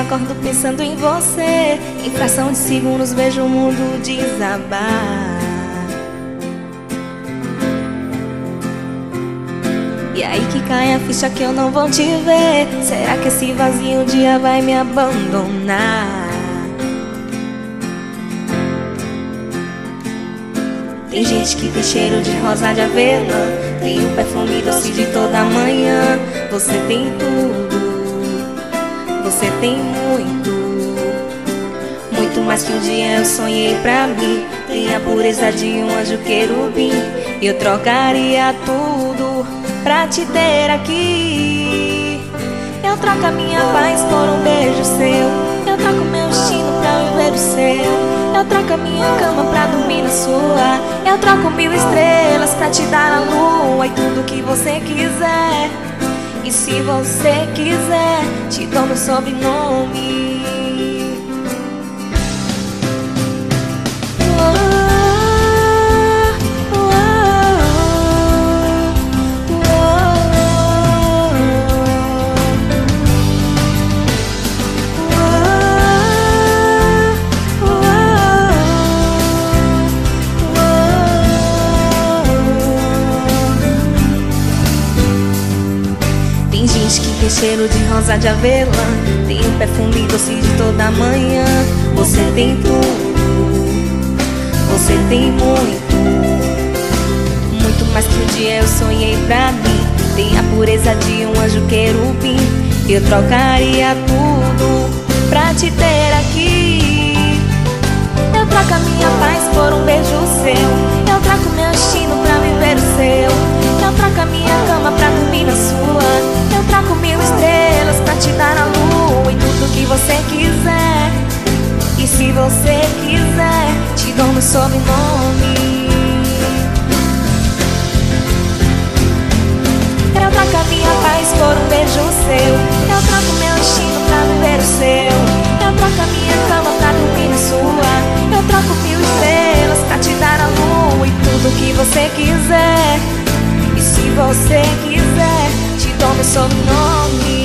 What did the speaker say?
acordo pensando em você. Em fração de segundos vejo o mundo desabar. E aí que cai a ficha que eu não vou te ver. Será que esse vazio um dia vai me abandonar? Tem gente que tem cheiro de rosa de avelã, tem o perfume doce de toda manhã. Você tem tudo, você tem muito, muito mais que um dia eu sonhei pra mim. Tem a pureza de um anjo querubim. Eu trocaria tudo pra te ter aqui. Eu troco a minha paz por um beijo seu. Eu troco meu destino pra viver o seu. Eu troco a minha cama pra dormir na sua. Eu troco 1000 estrelas pra te dar a lua e tudo que você quiser. E se você quiser, te dou meu sobrenome. Tem gente que tem cheiro de rosa de avelã, tem um perfume doce de toda manhã. Você tem tudo, você tem muito, muito mais que um dia eu sonhei pra mim. Tem a pureza de um anjo querubim. Eu trocaria tudo pra te ter aqui. Eu troco a minha paz por um beijo seu. Eu troco meu destino pra viver o seu. Eu troco a minha cama pra dormir na sua. Eu troco 1000 estrelas pra te dar a lua e tudo que você quiser. E se você quiser, te dou meu sobrenome. Eu troco a minha paz por um beijo seu. Eu troco meu destino pra viver o seu. Eu troco a minha cama pra dormir na sua. Eu troco 1000 estrelas pra te dar a lua e tudo que você quiser. E se você quiser, te dou meu sobrenome.